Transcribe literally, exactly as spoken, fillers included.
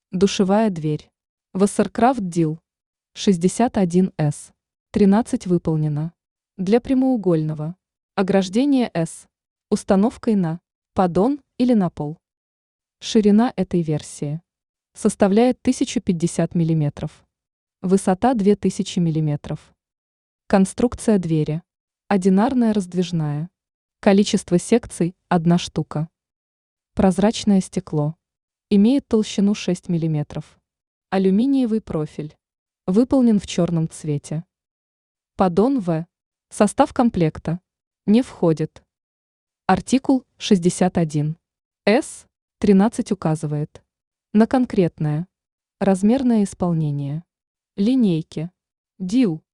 Душевая дверь. Вассеркрафт Дил. шестьдесят один эс. тринадцать выполнено. Для прямоугольного. Ограждение S. Установкой на поддон или на пол. Ширина этой версии составляет тысяча пятьдесят миллиметров. Высота две тысячи миллиметров. Конструкция двери. Одинарная раздвижная. Количество секций – одна штука. Прозрачное стекло. Имеет толщину шесть миллиметров. Алюминиевый профиль. Выполнен в черном цвете. Поддон В. Состав комплекта. Не входит. Артикул шестьдесят один. С. тринадцать указывает на конкретное размерное исполнение линейки Дил.